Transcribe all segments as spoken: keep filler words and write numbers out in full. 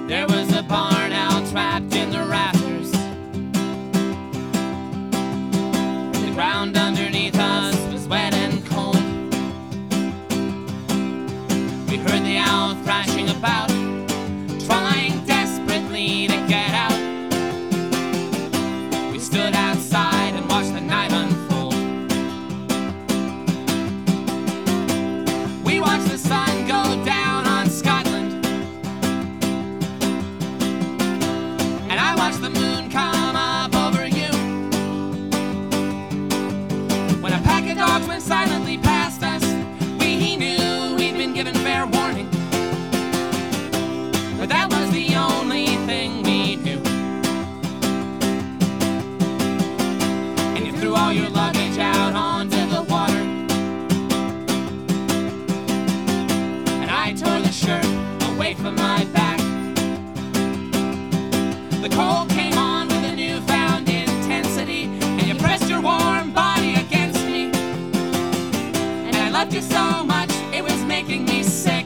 There was a barn owl trapped in the rafters. The ground underneath us was wet and cold. We heard the owl thrashing about, trying desperately to get out. We stood outside and watched the night unfold. We watched the sun go down on Scotland, and I watched the moon come up over you. When a pack of dogs went silently past us, we knew we'd been given fair warning, but that was the only thing we knew. And you threw all your luggage out onto the water, and I tore the shirt away from my back. The cold came on with a newfound intensity, and you pressed your warm body against me. And I loved you so much, it was making me sick.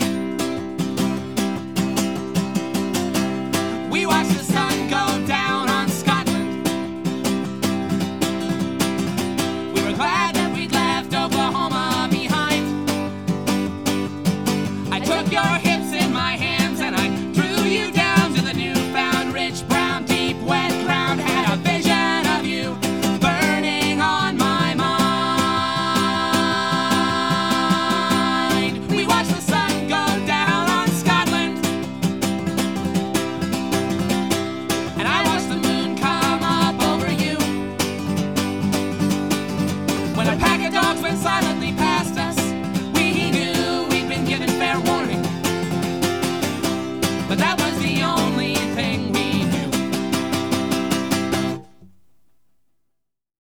We watched the sun go down on Scotland. We were glad that we'd left Oklahoma behind. I took your hips in my hands and I drew you down to the newfound rich brown deep wet ground. Had a vision of you burning on my mind. We watched the sun go down on Scotland, and I watched the moon come up over you. When a pack of dogs went silently past us, we knew we'd been given fair warning, but that